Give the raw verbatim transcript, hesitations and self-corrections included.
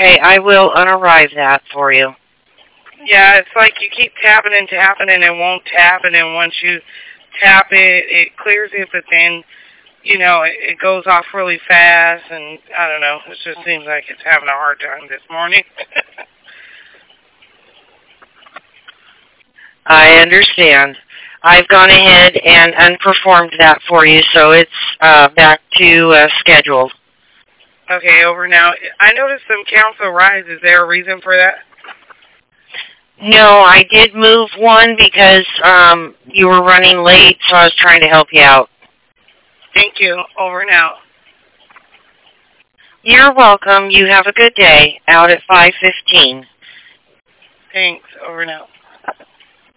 Okay, I will unarrive that for you. Yeah, it's like you keep tapping and tapping and it won't tap, and then once you tap it, it clears it, but then, you know, it, it goes off really fast, and I don't know, it just seems like it's having a hard time this morning. I understand. I've gone ahead and unperformed that for you, so it's uh, back to uh, scheduled. Okay, over now. I noticed some council rise. Is there a reason for that? No, I did move one because um, you were running late, so I was trying to help you out. Thank you. Over now. You're welcome. You have a good day. Out at five fifteen. Thanks. Over now.